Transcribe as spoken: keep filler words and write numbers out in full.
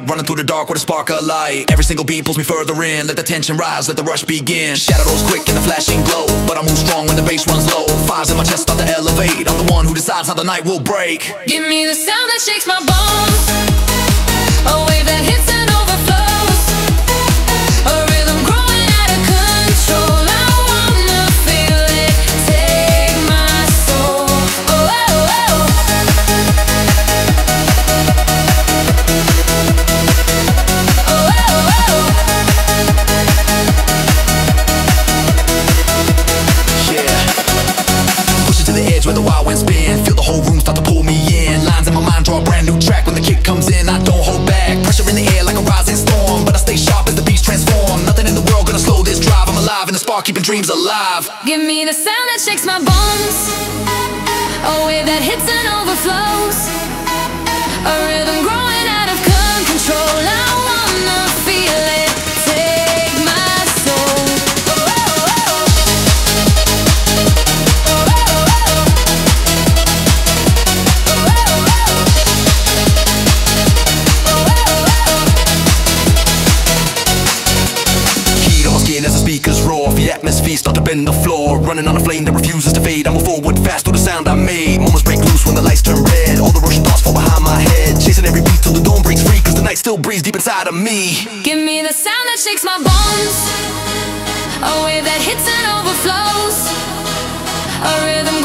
running through the dark with a spark of light. Every single beat pulls me further in. Let the tension rise, let the rush begin. Shadows quick in the flashing glow, but I move strong when the bass runs low. Fires in my chest start to elevate. I'm the one who decides how the night will break. Give me the sound that shakes my bones, a wave that hits and overflows, a rhythm growing out of control. I wanna feel it take my soul. Oh, oh, oh. Oh, oh, oh. Yeah. Push it to the edge where the wild winds spin. Feel the whole room start to pull me in. Lines in my mind draw a brand new track. When the kick comes in, I don't hold back. Pressure in the air like a rising storm, but I stay sharp as the beats transform. Nothing in the world gonna slow this drive. I'm alive in the spark, keeping dreams alive. Give me the sound that shakes my bones, a wave that hits and overflows, a rhythm growing out of control. I wanna feel it take my soul. Oh, oh, oh. Oh, oh, oh. Oh, oh, oh. Oh, oh, oh. Heat on my skin as the speakers roar. The atmosphere start to bend the floor. Running on a flame that refuses to fade. I move forward fast through the sound I made. Moments break loose when the lights turn red. All the rushing thoughts fall behind my head. Chasing every beat till the dawn breaks free, cause the night still breathes deep inside of me. Give me the sound that shakes my bones, a wave that hits and overflows, a rhythm